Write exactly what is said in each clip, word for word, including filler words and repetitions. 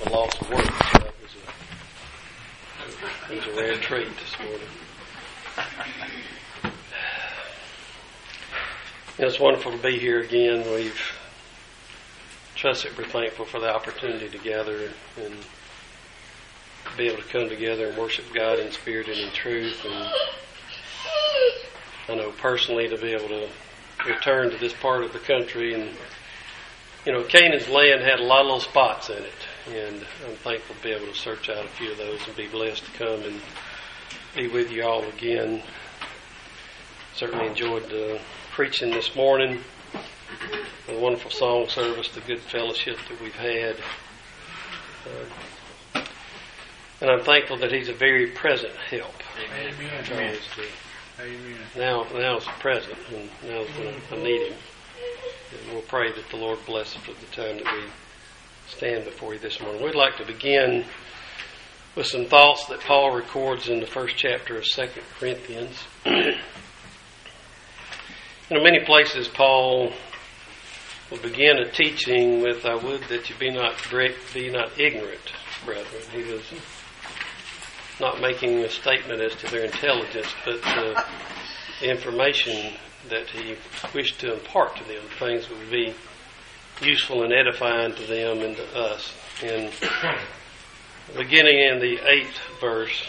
the loss of work. So that was a, it was a rare treat this morning. It's wonderful to be here again. We've trust that we're thankful for the opportunity to gather and be able to come together and worship God in spirit and in truth. And I know personally to be able to return to this part of the country, and you know, Canaan's land had a lot of little spots in it, and I'm thankful to be able to search out a few of those and be blessed to come and be with you all again. Certainly enjoyed the preaching this morning, the wonderful song service, the good fellowship that we've had. Uh, and I'm thankful that He's a very present help. Amen. Amen. The, Amen. Now, now is present, and now is when I need Him. And we'll pray that the Lord bless us at the time that we stand before you this morning. We'd like to begin with some thoughts that Paul records in the first chapter of Second Corinthians. You know, many places Paul will begin a teaching with, "I would that you be not be not ignorant, brethren." He was not making a statement as to their intelligence, but uh, the information that he wished to impart to them, things that would be useful and edifying to them and to us. And beginning in the eighth verse,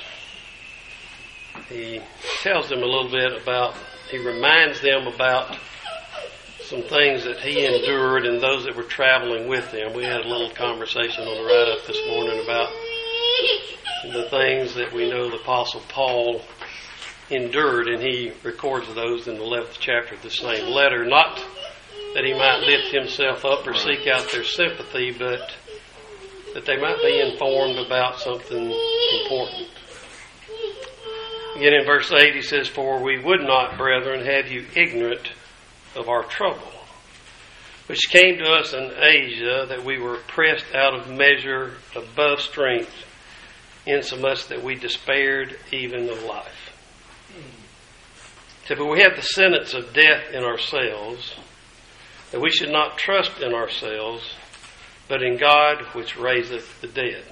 he tells them a little bit about, he reminds them about some things that he endured and those that were traveling with him. We had a little conversation on the ride up this morning about the things that we know the Apostle Paul endured, and he records those in the eleventh chapter of the same letter, not that he might lift himself up or seek out their sympathy, but that they might be informed about something important. Again in verse eight he says, "For we would not, brethren, have you ignorant of our trouble, which came to us in Asia, that we were pressed out of measure above strength, insomuch that we despaired even of life." So, but we have the sentence of death in ourselves, that we should not trust in ourselves, but in God which raiseth the dead,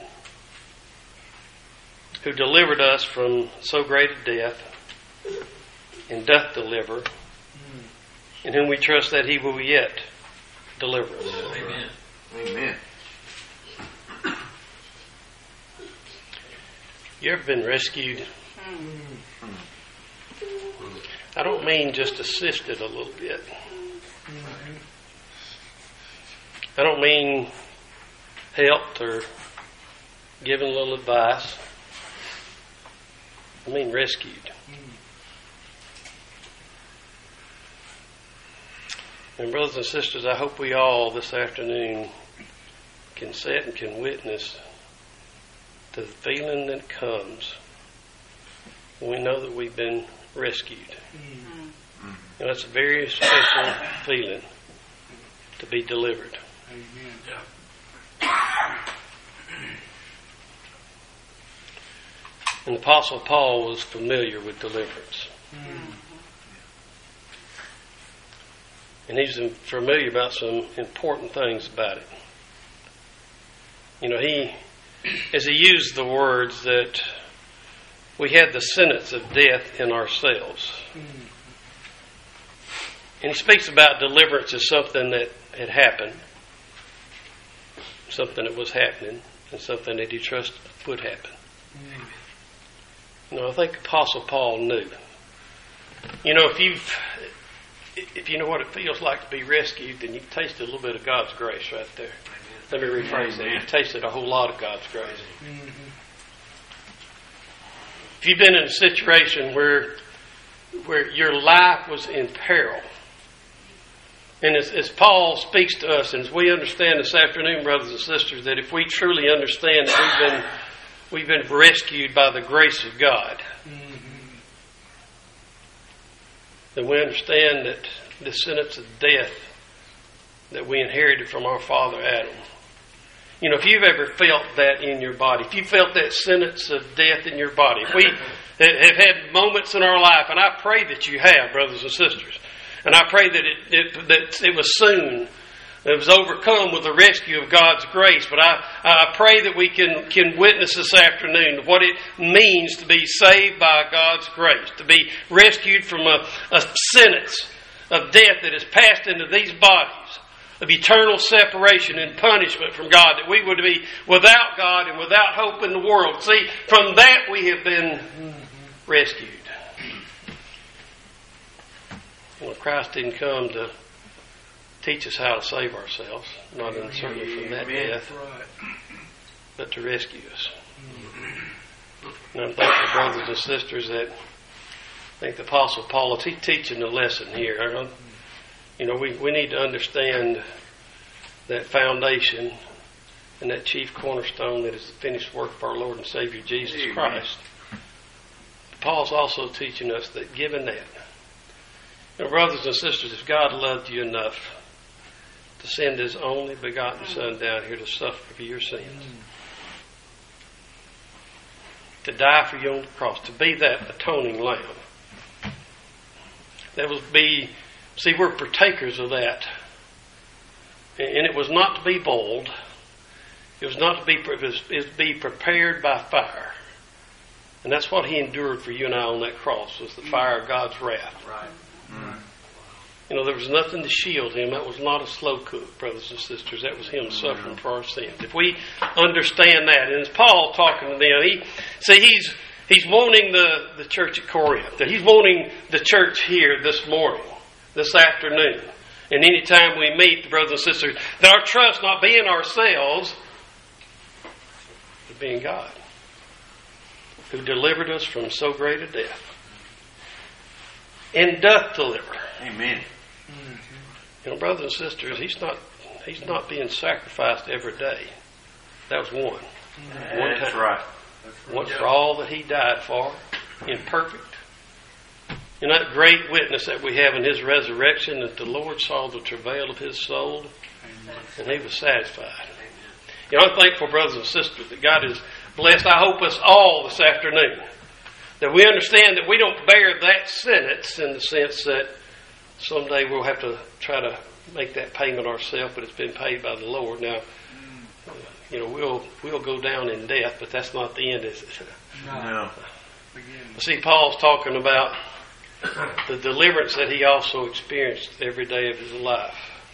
who delivered us from so great a death, and doth deliver, in whom we trust that He will yet deliver us. Amen. Amen. You ever been rescued? I don't mean just assisted a little bit. I don't mean helped or given a little advice. I mean rescued. And brothers and sisters, I hope we all this afternoon can sit and can witness to the feeling that comes when we know that we've been rescued. Mm-hmm. And that's a very special feeling, to be delivered. Amen. And the Apostle Paul was familiar with deliverance. Mm-hmm. And he's familiar about some important things about it. You know, he, as he used the words that we had the sentence of death in ourselves. Mm-hmm. And he speaks about deliverance as something that had happened, something that was happening, and something that he trusted would happen. Mm-hmm. You know, I think Apostle Paul knew. You know, if you've, if you know what it feels like to be rescued, then you've tasted a little bit of God's grace right there. Let me rephrase that. You've tasted a whole lot of God's grace. Mm-hmm. If you've been in a situation where where your life was in peril, and as, as Paul speaks to us, and as we understand this afternoon, brothers and sisters, that if we truly understand that we've been we've been rescued by the grace of God, mm-hmm. then we understand that the sentence of death that we inherited from our father Adam. You know, if you've ever felt that in your body, if you felt that sentence of death in your body, if we have had moments in our life, and I pray that you have, brothers and sisters, and I pray that it, it, that it was soon, It was overcome with the rescue of God's grace. But I, I pray that we can, can witness this afternoon what it means to be saved by God's grace, to be rescued from a, a sentence of death that has passed into these bodies, of eternal separation and punishment from God, that we would be without God and without hope in the world. See, from that we have been rescued. Well, Christ didn't come to teach us how to save ourselves, not certainly from that death, but to rescue us. And I'm thankful, brothers and sisters, that I think the Apostle Paul is teaching a lesson here. You know, we, we need to understand that foundation and that chief cornerstone that is the finished work of our Lord and Savior Jesus Amen. Christ. Paul's also teaching us that given that, you know, brothers and sisters, if God loved you enough to send His only begotten Son down here to suffer for your sins, to die for you on the cross, to be that atoning lamb, that was be, see, we're partakers of that. And it was not to be boiled. It was not to be, it was, it was to be prepared by fire. And that's what He endured for you and I on that cross, was the fire of God's wrath. Right. Mm. You know, there was nothing to shield Him. That was not a slow cook, brothers and sisters. That was Him suffering for our sins. If we understand that, and as Paul talking to them, he see he's he's wanting the, the church at Corinth. He's wanting the church here this morning, this afternoon, and any time we meet, the brothers and sisters, that our trust not be in ourselves, but be in God, who delivered us from so great a death, and doth deliver. Amen. You know, brothers and sisters, he's not he's not being sacrificed every day. That was one. One That's time. right. Once for all that He died for, imperfect. And that great witness that we have in His resurrection, that the Lord saw the travail of His soul, and He was satisfied. You know, I'm thankful, brothers and sisters, that God has blessed, I hope, us all this afternoon, that we understand that we don't bear that sentence in the sense that someday we'll have to try to make that payment ourselves, but it's been paid by the Lord. Now, you know, we'll we'll go down in death, but that's not the end, is it? No. See, Paul's talking about the deliverance that he also experienced every day of his life.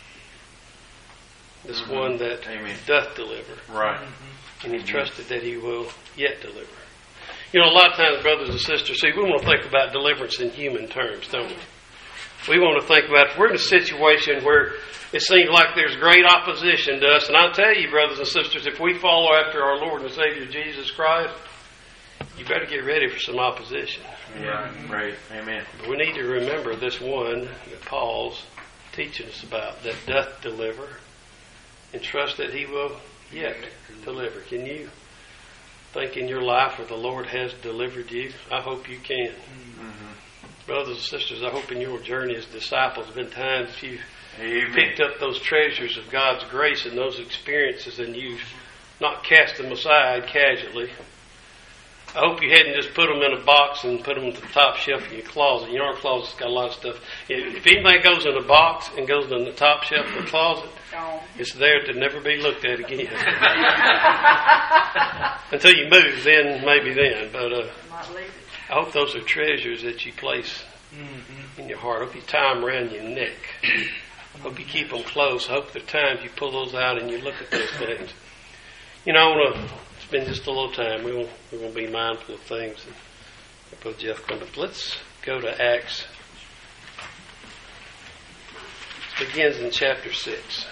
This mm-hmm. one that Amen. Doth deliver. Right. And he trusted that He will yet deliver. You know, a lot of times, brothers and sisters, see, we want to think about deliverance in human terms, don't we? We want to think about if we're in a situation where it seems like there's great opposition to us. And I tell you, brothers and sisters, if we follow after our Lord and Savior Jesus Christ, you better get ready for some opposition. Yeah, right. Amen. But we need to remember this one that Paul's teaching us about, that doth deliver, and trust that He will yet deliver. Can you think in your life where the Lord has delivered you? I hope you can. Mm-hmm. Brothers and sisters, I hope in your journey as disciples, been times you've Amen. Picked up those treasures of God's grace and those experiences, and you've not cast them aside casually. I hope you hadn't just put them in a box and put them at the top shelf in your closet. You know, our closet's got a lot of stuff. If anything goes in a box and goes in the top shelf of the closet, it's there to never be looked at again. Until you move, then maybe then. But uh, I hope those are treasures that you place mm-hmm. in your heart. I hope you tie them around your neck. I hope you keep them close. I hope the times you pull those out and you look at those things. You know, I want to spend just a little time. We want, we want to be mindful of things. And Brother Jeff come up. Let's go to Acts. It begins in chapter six.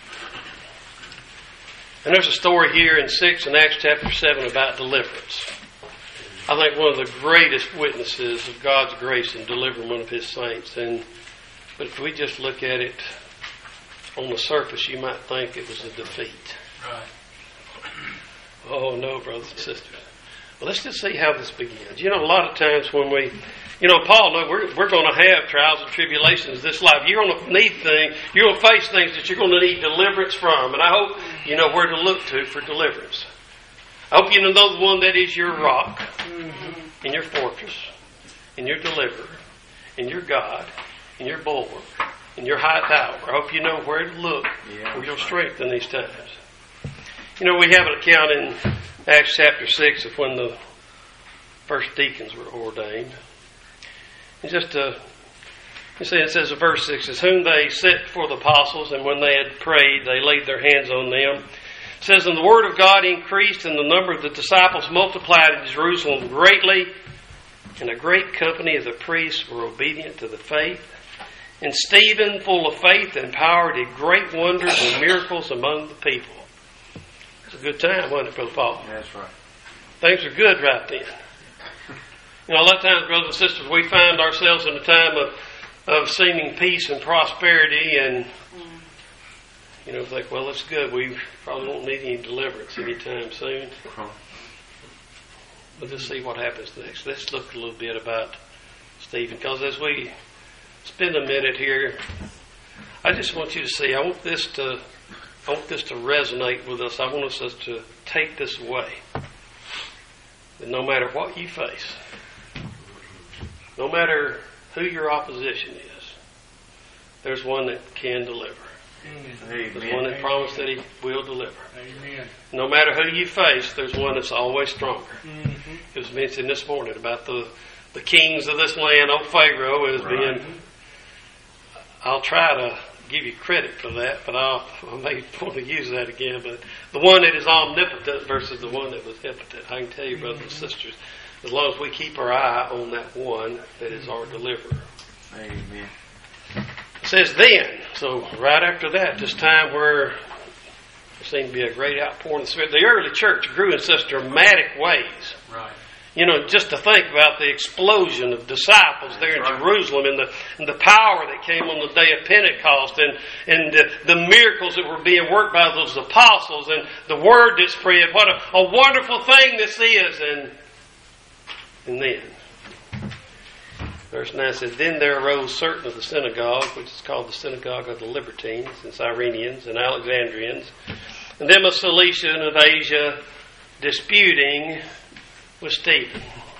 And there's a story here in six and Acts chapter seven about deliverance. I think one of the greatest witnesses of God's grace in delivering one of His saints. And but if we just look at it on the surface, you might think it was a defeat. Right. Oh no, brothers and sisters. Well, let's just see how this begins. You know, a lot of times when we, you know, Paul, no, we're we're going to have trials and tribulations this life. You're going to need things. You're going to face things that you're going to need deliverance from. And I hope you know where to look to for deliverance. I hope you know the one that is your rock, mm-hmm. and your fortress, and your deliverer, and your God, and your bulwark, in your high tower. I hope you know where to look Yeah. for your strength in these times. You know, we have an account in Acts chapter six of when the first deacons were ordained. And just to, you see, it says in verse six, it says, whom they set before the apostles, and when they had prayed, they laid their hands on them. It says, and the word of God increased, and the number of the disciples multiplied in Jerusalem greatly, and a great company of the priests were obedient to the faith. And Stephen, full of faith and power, did great wonders and miracles among the people. It's a good time, wasn't it, Brother Paul? That's right. Things are good right then. You know, a lot of times, brothers and sisters, we find ourselves in a time of, of seeming peace and prosperity, and you know, think, well, it's good. We probably won't need any deliverance anytime soon. But let's see what happens next. Let's look a little bit about Stephen, because as we spend a minute here, I just want you to see. I want this to, I want this to resonate with us. I want us to take this away. That no matter what you face, no matter who your opposition is, there's one that can deliver. Amen. There's one that promised that He will deliver. Amen. No matter who you face, there's one that's always stronger. Mm-hmm. It was mentioned this morning about the, the kings of this land. Old Pharaoh as Right. being. I'll try to give you credit for that, but I'll, I may want to use that again. But the one that is omnipotent versus the one that was impotent. I can tell you, brothers and sisters, as long as we keep our eye on that one that is our deliverer. Amen. It says then, so right after that, this time where there seemed to be a great outpouring of the Spirit. The early church grew in such dramatic ways. Right. You know, just to think about the explosion of disciples there in Right. Jerusalem, and the and the power that came on the day of Pentecost, and and the, the miracles that were being worked by those apostles, and the word that spread. What a, a wonderful thing this is. And and then, verse nine says, then there arose certain of the synagogue, which is called the synagogue of the Libertines, and Cyrenians, and Alexandrians, and them of Cilicia and of Asia, disputing with Stephen.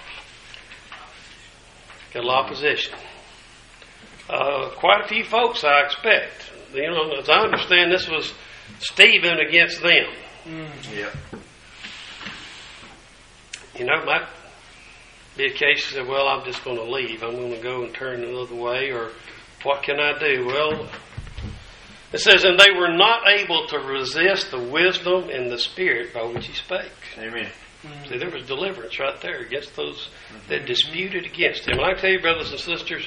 Got a lot of opposition. Uh, quite a few folks, I expect. You know, as I understand, this was Stephen against them. Mm-hmm. Yep. You know, it might be a case that, well, I'm just going to leave. I'm going to go and turn another way, or what can I do? Well, it says, and they were not able to resist the wisdom and the spirit by which he spake. Amen. Mm-hmm. See, there was deliverance right there against those that disputed against him. And I tell you, brothers and sisters,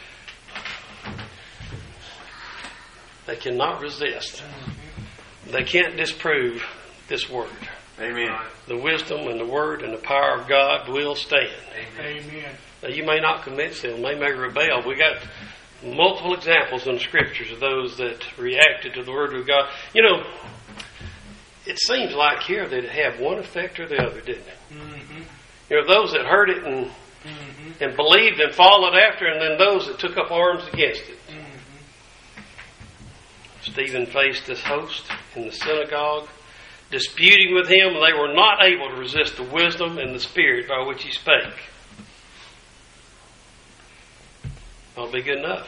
they cannot resist. They can't disprove this word. Amen. The wisdom and the word and the power of God will stand. Amen. Now, you may not convince them. They may rebel. We got multiple examples in the scriptures of those that reacted to the word of God. You know, it seems like here that it had one effect or the other, didn't it? Mm-hmm. You know, those that heard it and Mm-hmm. and believed and followed after, and then those that took up arms against it. Mm-hmm. Stephen faced this host in the synagogue, disputing with him, and they were not able to resist the wisdom and the spirit by which he spake. That'll be good enough.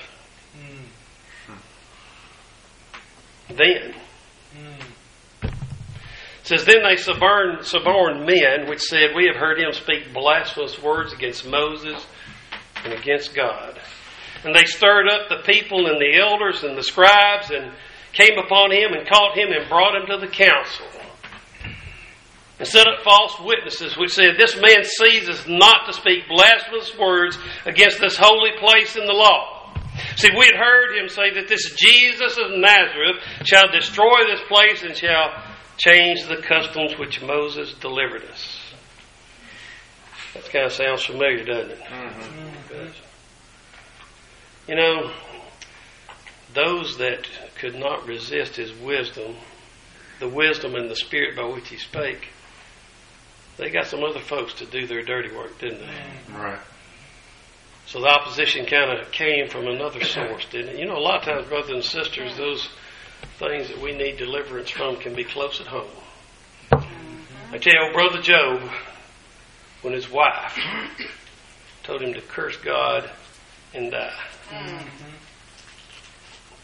Mm-hmm. Then, Mm-hmm. it says, then they suborned, suborned men, which said, we have heard him speak blasphemous words against Moses and against God. And they stirred up the people and the elders and the scribes, and came upon him and caught him and brought him to the council. And set up false witnesses, which said, this man ceases not to speak blasphemous words against this holy place in the law. See, we had heard him say that this Jesus of Nazareth shall destroy this place and shall change the customs which Moses delivered us. That kind of sounds familiar, doesn't it? Mm-hmm. You know, those that could not resist his wisdom, the wisdom and the spirit by which he spake, they got some other folks to do their dirty work, didn't they? Right. So the opposition kind of came from another source, didn't it? You know, a lot of times, brothers and sisters, those things that we need deliverance from can be close at home. I tell you, old brother Job, when his wife told him to curse God and die. Mm-hmm.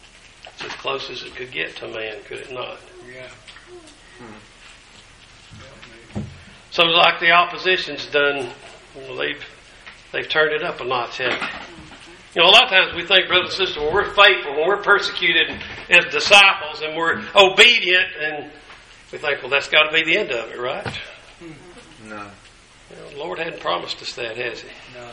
It's as close as it could get to man, could it not? Yeah. So like the opposition's done, well, they've they've turned it up a notch, haven't they? You know, a lot of times we think, brothers and sisters, when we're faithful, when we're persecuted as disciples and we're obedient, and we think, well, that's got to be the end of it, right? No. You know, the Lord hadn't promised us that, has He? No.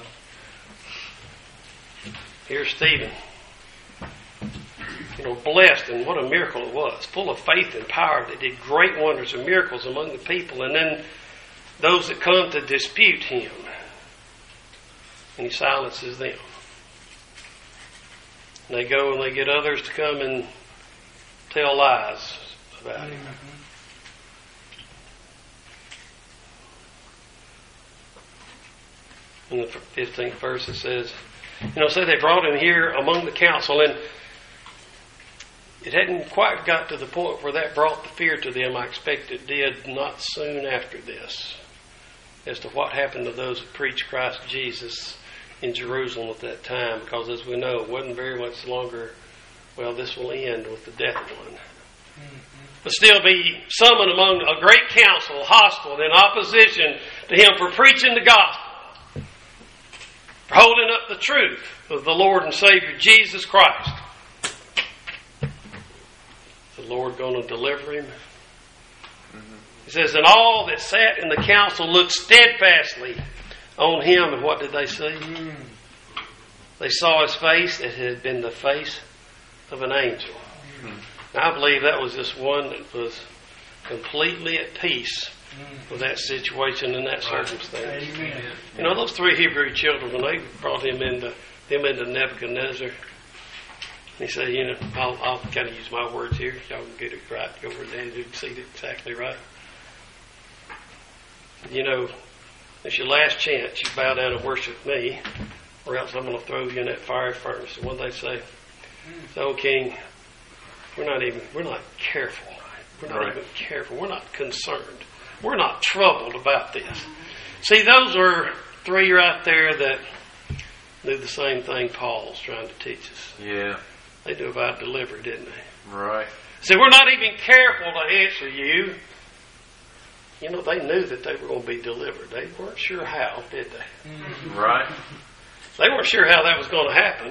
Here's Stephen. You know, blessed, and what a miracle it was. Full of faith and power that did great wonders and miracles among the people. And then those that come to dispute him, and he silences them. And they go and they get others to come and tell lies about him. In the fifteenth verse it says, you know, say they brought him here among the council, and it hadn't quite got to the point where that brought the fear to them. I expect it did not soon after this, as to what happened to those who preached Christ Jesus in Jerusalem at that time, because as we know, it wasn't very much longer, well, this will end with the death one. Mm-hmm. But still be summoned among a great council, hostile and in opposition to him for preaching the gospel, for holding up the truth of the Lord and Savior Jesus Christ. Is the Lord going to deliver him? Mm-hmm. He says, and all that sat in the council looked steadfastly on him, and what did they see? Mm. They saw his face. It had been the face of an angel. Mm. Now, I believe that was just one that was completely at peace mm. with that situation and that circumstance. Amen. You know, those three Hebrew children, when they brought him into him into Nebuchadnezzar, he said, you know, I'll, I'll kind of use my words here. Y'all can get it right. Go over there and you can see it exactly right. You know, it's your last chance. You bow down and worship me, or else I'm going to throw you in that fiery furnace. And what they say, so King, we're not even, we're not careful. We're not right. even careful. We're not concerned. We're not troubled about this. See, those are three right there that do the same thing Paul's trying to teach us. Yeah. They do about delivery, didn't they? Right. See, we're not even careful to answer you. You know, they knew that they were going to be delivered. They weren't sure how, did they? Mm-hmm. Right. They weren't sure how that was going to happen.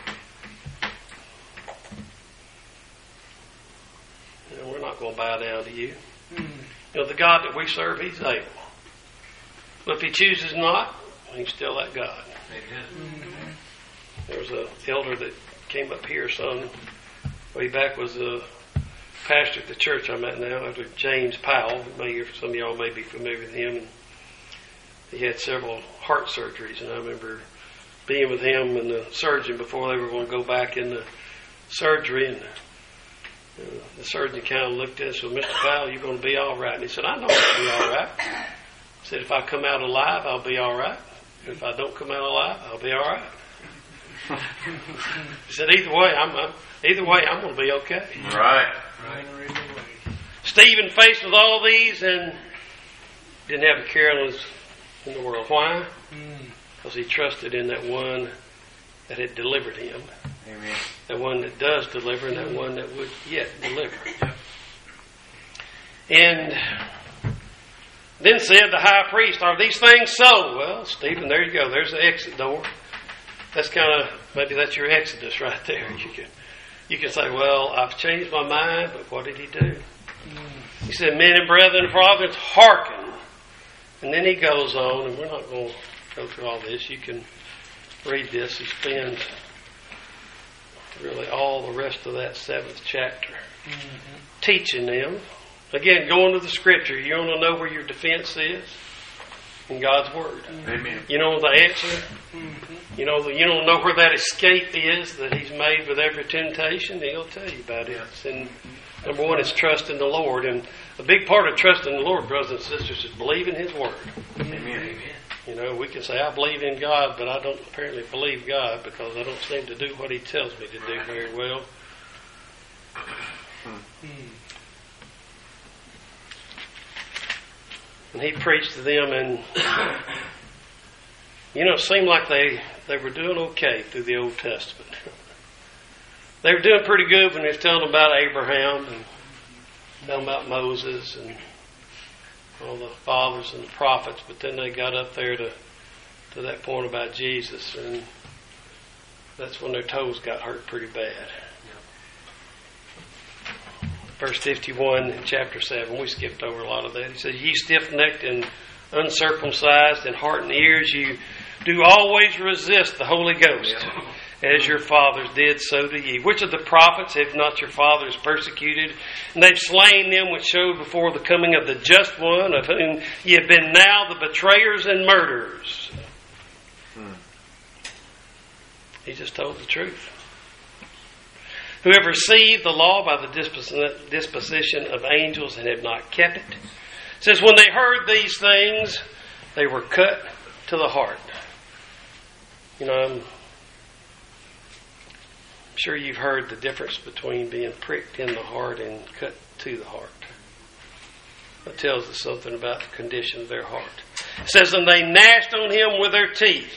You know, we're not going to bow down to you. Mm-hmm. You know, the God that we serve, He's able. But if He chooses not, He's still that God. Amen. Mm-hmm. There was an elder that came up here some way back, was a pastor at the church I'm at now, after James Powell. Maybe some of y'all may be familiar with him. And he had several heart surgeries, and I remember being with him and the surgeon before they were going to go back into surgery, and uh, the surgeon kind of looked at us and said, Mister Powell, you're going to be all right. And he said, I know I'll be all right. He said, if I come out alive, I'll be all right. And if I don't come out alive, I'll be all right. He said, either way, I'm, I'm either way, I'm going to be okay. Right. Right. Stephen faced with all these and didn't have a care in, his, in the world. Why? Because mm. he trusted in that one that had delivered him. Amen. That one that does deliver, and that one that would yet deliver. And then said the high priest, are these things so? Well, Stephen, there you go. There's the exit door. That's kind of, maybe that's your exodus right there. You can, you can say, well, I've changed my mind, but what did he do? Mm. He said, men and brethren of province, hearken. And then he goes on, and we're not going to go through all this. You can read this. He spends really all the rest of that seventh chapter mm-hmm. teaching them. Again, going to the Scripture. You want to know where your defense is? In God's Word. Amen. You know the answer? Mm-hmm. You know the, you don't know where that escape is that He's made with every temptation? He'll tell you about it. And number one is trust in the Lord. And a big part of trusting the Lord, brothers and sisters, is believing His Word. Amen. You know, we can say, I believe in God, but I don't apparently believe God because I don't seem to do what He tells me to do very well. Hmm. And he preached to them, and you know, it seemed like they, they were doing okay through the Old Testament. They were doing pretty good when he was telling them about Abraham and telling about Moses and all the fathers and the prophets. But then they got up there to, to that point about Jesus, and that's when their toes got hurt pretty bad. Verse fifty-one in chapter seven, we skipped over a lot of that. He says, "Ye stiff-necked and uncircumcised in heart and ears, you do always resist the Holy Ghost, as your fathers did, so do ye. Which of the prophets have not your fathers persecuted? And they've slain them which showed before the coming of the just one, of whom ye have been now the betrayers and murderers." Hmm. He just told the truth. "Who have received the law by the disposition of angels and have not kept it. It says, when they heard these things, they were cut to the heart." You know, I'm sure you've heard the difference between being pricked in the heart and cut to the heart. That tells us something about the condition of their heart. It says, "And they gnashed on him with their teeth."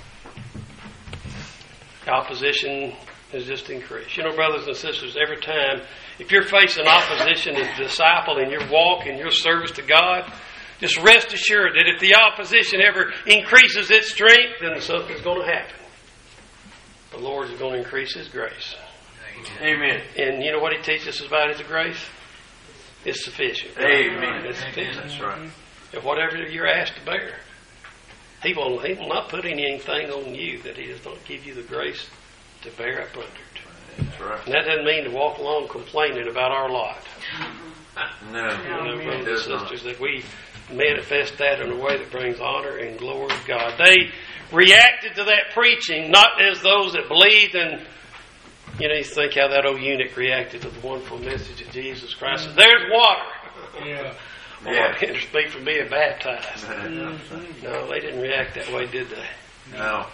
The opposition has just increased. You know, brothers and sisters, every time, if you're facing opposition as a disciple in your walk, in your service to God, just rest assured that if the opposition ever increases its strength, then something's going to happen. The Lord is going to increase His grace. Amen. And you know what He teaches us about His grace? It's sufficient. Amen. It's sufficient. That's right. And whatever you're asked to bear, He will, he will not put anything on you that He does not give you the grace to bear up under it. That's right. And that doesn't mean to walk along complaining about our lot. No, You know, it brothers does and not. sisters, that we manifest that in a way that brings honor and glory to God. They reacted to that preaching not as those that believed, and you know, you think how that old eunuch reacted to the wonderful message of Jesus Christ. Said, "There's water." Yeah. Or Yeah. hinders me from being baptized. Mm-hmm. No, they didn't react that way, did they? No.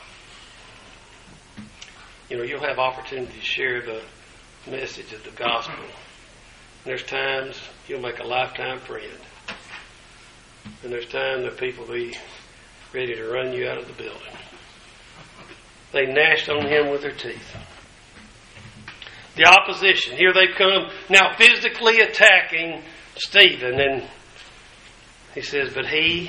You know, you'll have opportunity to share the message of the gospel. And there's times you'll make a lifetime friend. And there's times that people will be ready to run you out of the building. They gnashed on him with their teeth. The opposition. Here they come now physically attacking Stephen. And he says, "But he,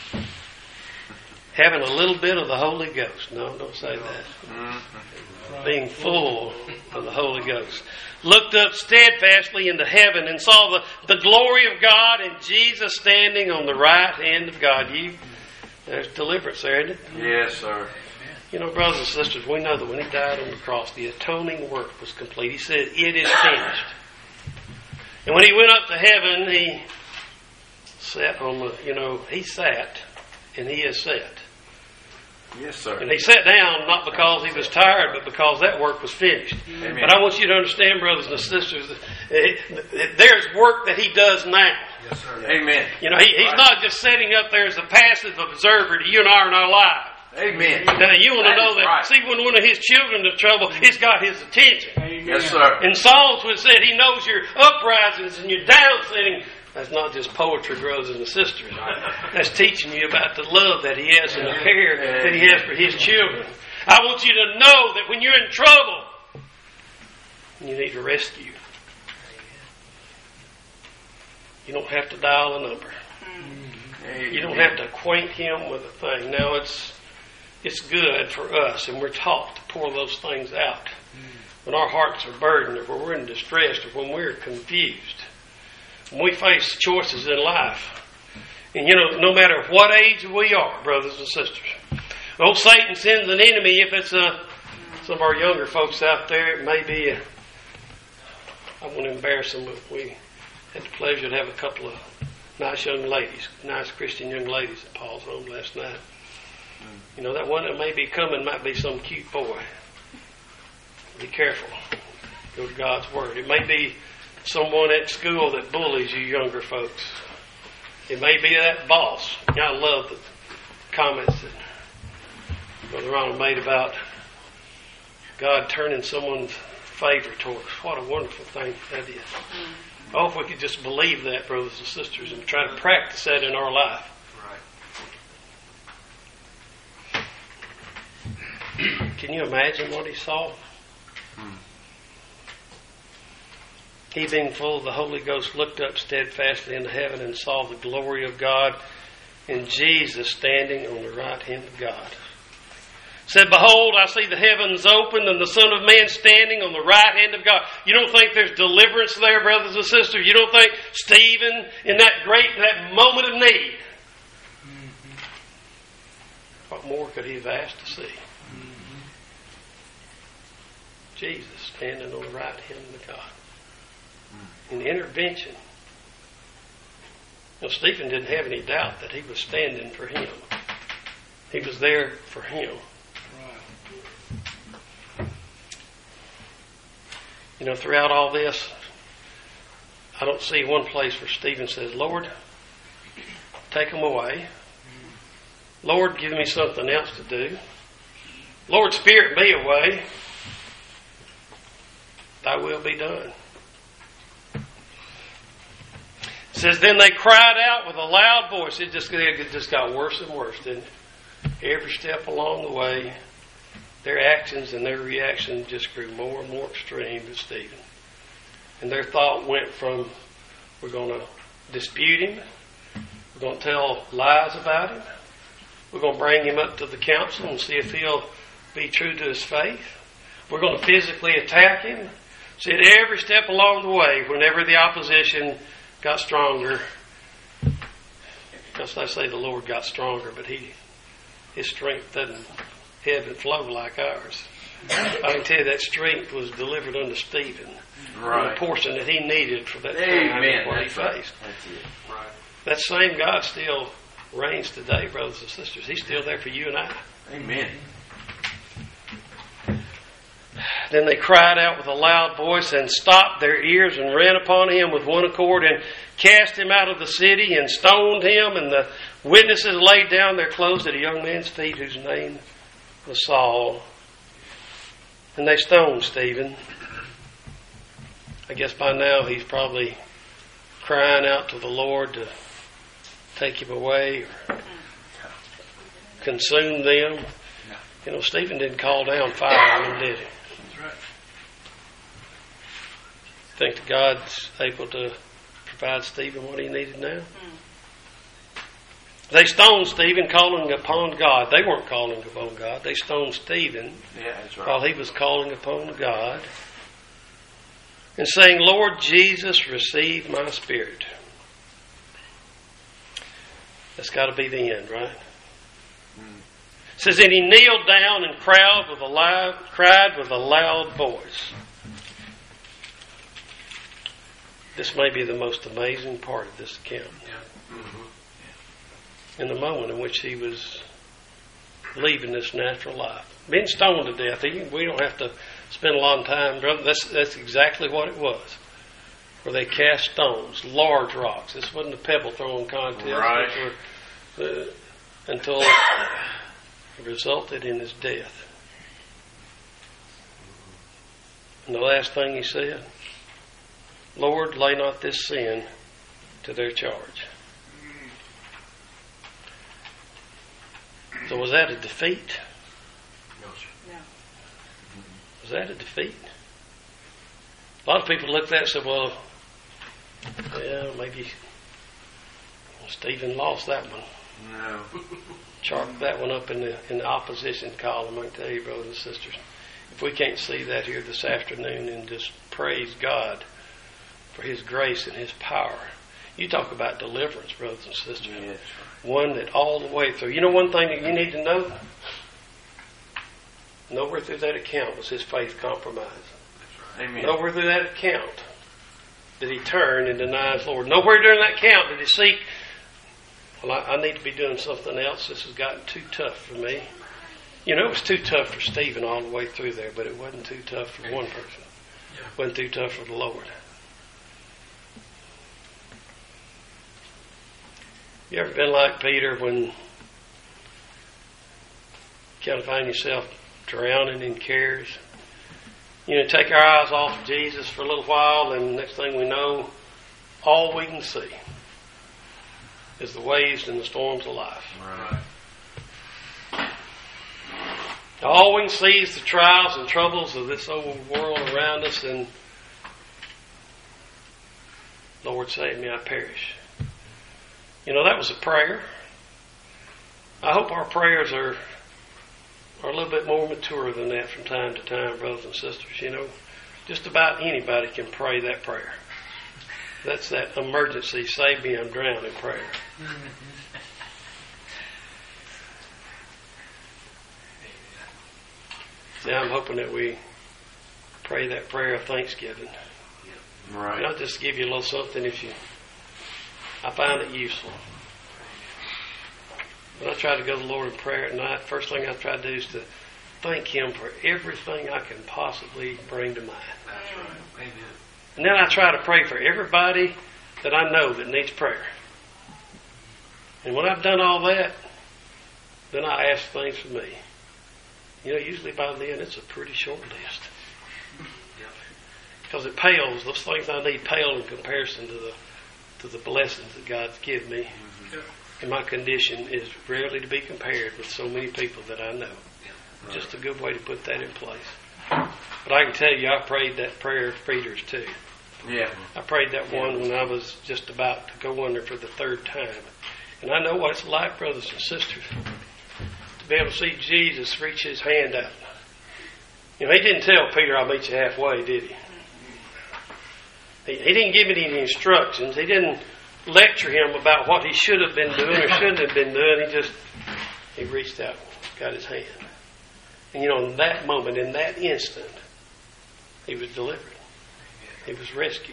having a little bit of the Holy Ghost." No, don't say that. Mm-hmm. Being full of the Holy Ghost, looked up steadfastly into heaven and saw the, the glory of God and Jesus standing on the right hand of God. You, there's deliverance there, isn't it? Yes, sir. You know, brothers and sisters, we know that when He died on the cross, the atoning work was complete. He said, "It is finished." And when He went up to heaven, He sat on the, you know, He sat and He is sat. Yes, sir. And He sat down not because He was tired, but because that work was finished. Amen. But I want you to understand, brothers and sisters, that there's work that He does now. Yes, sir. Amen. You know, he, He's not just sitting up there as a passive observer to you and I in our lives. Amen. Now, you want to That know is that, right. see, when one of His children is in trouble, it's got His attention. Amen. Yes, sir. In Psalms, when it said He knows your uprisings and your downsitting, that's not just poetry, brothers and sisters. That's teaching you about the love that He has and the care that He has for His children. I want you to know that when you're in trouble, you need a rescue. You don't have to dial a number. Amen. You don't have to acquaint Him with a thing. Now, it's it's good for us, and we're taught to pour those things out when our hearts are burdened, or when we're in distress, or when we're confused. When we face choices in life. And you know, no matter what age we are, brothers and sisters. Oh, Satan sends an enemy. If it's a, some of our younger folks out there, it may be a, I won't embarrass them, but we had the pleasure to have a couple of nice young ladies, nice Christian young ladies at Paul's home last night. You know, that one that may be coming might be some cute boy. Be careful. Go to God's Word. It may be someone at school that bullies you younger folks. It may be that boss. I love the comments that Brother Ronald made about God turning someone's favor towards us. What a wonderful thing that is. Oh, if we could just believe that, brothers and sisters, and try to practice that in our life. Right. Can you imagine what he saw? He, being full of the Holy Ghost, looked up steadfastly into heaven and saw the glory of God and Jesus standing on the right hand of God. Said, behold, I see the heavens opened and the Son of Man standing on the right hand of God. You don't think there's deliverance there, brothers and sisters? You don't think Stephen, in that great, that moment of need, mm-hmm. what more could he have asked to see? Mm-hmm. Jesus standing on the right hand of God. Mm-hmm. In intervention. Well, Stephen didn't have any doubt that he was standing for him. He was there for him. You know, throughout all this, I don't see one place where Stephen says, Lord, take them away. Lord, give me something else to do. Lord, spirit me away. Thy will be done. It says, then they cried out with a loud voice. It just, it just got worse and worse, didn't it? Every step along the way, their actions and their reactions just grew more and more extreme to Stephen. And their thought went from, we're going to dispute him, we're going to tell lies about him, we're going to bring him up to the council and see if he'll be true to his faith, we're going to physically attack him. See, at every step along the way, whenever the opposition got stronger, because I say the Lord got stronger, but he, his strength doesn't ebb and flow like ours. I can tell you that strength was delivered unto Stephen. Right. The portion that he needed for that time Amen. what he That's right. faced. That's it. Right. That same God still reigns today, brothers and sisters. He's still there for you and I. Amen. Then they cried out with a loud voice and stopped their ears and ran upon him with one accord and cast him out of the city and stoned him. And the witnesses laid down their clothes at a young man's feet whose name was Saul. And they stoned Stephen. I guess by now he's probably crying out to the Lord to take him away or consume them. You know, Stephen didn't call down fire on them, did he? That's right. Think that God's able to provide Stephen what he needed now? They stoned Stephen, calling upon God. They weren't calling upon God. They stoned Stephen Yeah, that's right. while he was calling upon God and saying, Lord Jesus, receive my spirit. That's got to be the end, right? Mm. It says, and he kneeled down and cried with a loud, cried with a loud voice. This may be the most amazing part of this account. Yeah. Mm-hmm. In the moment in which he was leaving this natural life. Being stoned to death. We don't have to spend a lot of time, brother. That's, that's exactly what it was. Where they cast stones, large rocks. This wasn't a pebble throwing contest. Right. Were, uh, until it resulted in his death. And the last thing he said, Lord, lay not this sin to their charge. So was that a defeat? No, sir. No. Was that a defeat? A lot of people look at that and say, well, yeah, maybe Stephen lost that one. No. Chalk that one up in the in the opposition column. I can tell you, brothers and sisters, if we can't see that here this afternoon and just praise God for His grace and His power. You talk about deliverance, brothers and sisters. Yeah, that's right. One that all the way through. You know one thing that you need to know? Nowhere through that account was his faith compromised. Right. Amen. Nowhere through that account did he turn and deny his Lord. Nowhere during that account did he seek, well, I, I need to be doing something else. This has gotten too tough for me. You know, it was too tough for Stephen all the way through there, but it wasn't too tough for one person. It wasn't too tough for the Lord. You ever been like Peter when you kind of find yourself drowning in cares? You know, take our eyes off of Jesus for a little while, and next thing we know, all we can see is the waves and the storms of life. Right. All we can see is the trials and troubles of this old world around us, and Lord, save me, I perish. You know, that was a prayer. I hope our prayers are, are a little bit more mature than that from time to time, brothers and sisters. You know, just about anybody can pray that prayer. That's that emergency, save me, I'm drowning prayer. See, I'm hoping that we pray that prayer of thanksgiving. Right. And I'll just give you a little something if you, I find it useful. When I try to go to the Lord in prayer at night, first thing I try to do is to thank Him for everything I can possibly bring to mind. That's right. Amen. And then I try to pray for everybody that I know that needs prayer. And when I've done all that, then I ask things for me. You know, usually by then it's a pretty short list. Because it pales, those things I need pale in comparison to the to the blessings that God's given me. And my condition is rarely to be compared with so many people that I know. Just a good way to put that in place. But I can tell you, I prayed that prayer for Peter's too. Yeah. I prayed that one when I was just about to go under for the third time. And I know what it's like, brothers and sisters, to be able to see Jesus reach His hand out. You know, He didn't tell Peter, I'll meet you halfway, did He? He, he didn't give any instructions. He didn't lecture him about what he should have been doing or shouldn't have been doing. He just, he reached out, got his hand. And you know, in that moment, in that instant, he was delivered. He was rescued.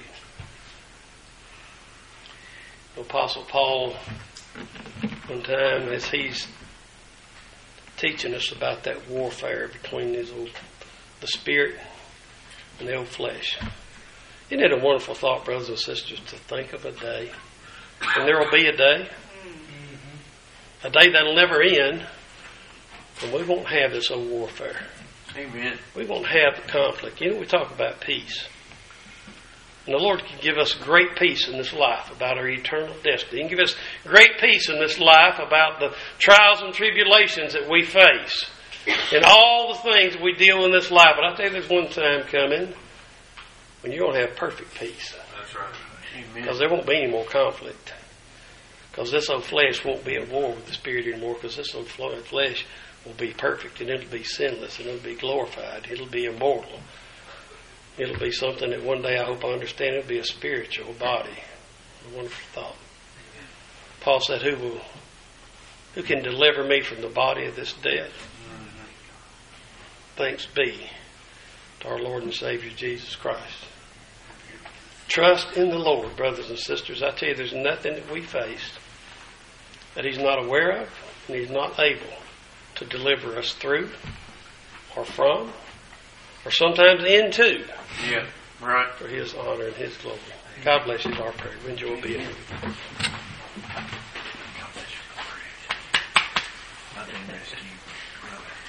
The Apostle Paul, one time, as he's teaching us about that warfare between his old, the spirit and the old flesh. Isn't it a wonderful thought, brothers and sisters, to think of a day, and there will be a day, a day that'll never end, and we won't have this old warfare. Amen. We won't have the conflict. You know, we talk about peace. And the Lord can give us great peace in this life about our eternal destiny. He can give us great peace in this life about the trials and tribulations that we face and all the things we deal in this life. But I tell you, there's one time coming when you're going to have perfect peace. That's right. Amen. Because there won't be any more conflict. Because this old flesh won't be at war with the Spirit anymore. Because this old flesh will be perfect. And it'll be sinless. And it'll be glorified. It'll be immortal. It'll be something that one day I hope I understand. It'll be a spiritual body. A wonderful thought. Paul said, who will, who can deliver me from the body of this death? Thanks be to our Lord and Savior Jesus Christ. Trust in the Lord, brothers and sisters. I tell you, there's nothing that we face that He's not aware of and He's not able to deliver us through or from or sometimes into. Yeah, right. For His honor and His glory. God bless you, our prayer. Enjoy being here. God bless you.